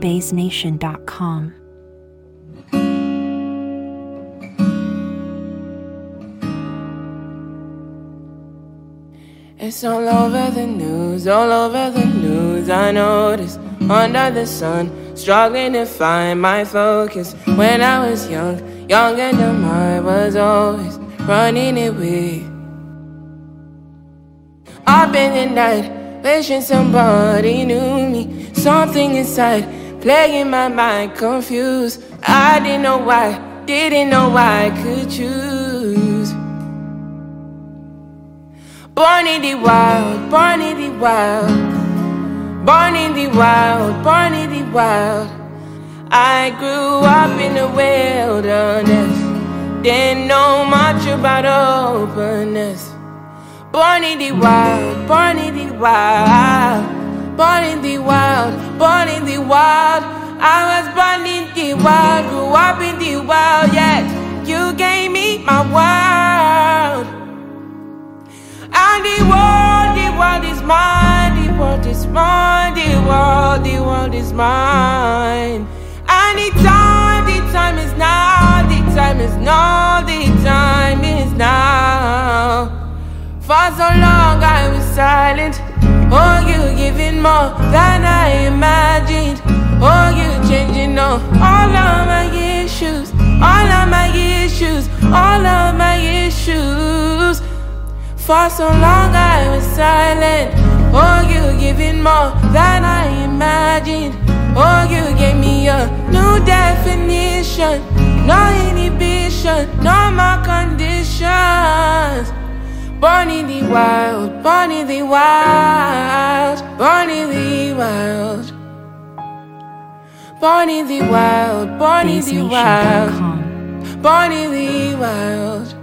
BaseNation.com. It's all over the news, all over the news. I noticed under the sun, struggling to find my focus. When I was young and dumb, I was always running away. Up in the night, wishing somebody knew me. Something inside, playing my mind confused. I didn't know why I could choose. Born in the wild, born in the wild, born in the wild, born in the wild. I grew up in the wilderness, didn't know much about openness. Born in the wild, born in the wild, born in the wild, born in the wild. I was born in the wild, grew up in the wild, yet you gave me my world. And the world is mine, the world is mine, the world is mine. And the time is now, the time is now, the time is now. For so long I was silent, oh you giving more than I imagined. Oh you changing all of my issues, all of my issues, all of my issues. For so long I was silent, oh you giving more than I imagined. Oh you gave me a new definition, no inhibition, no more conditions. Born in the wild, born in the wild, born in the wild, born in the wild, born in the wild, BaseNation.com. born in the wild.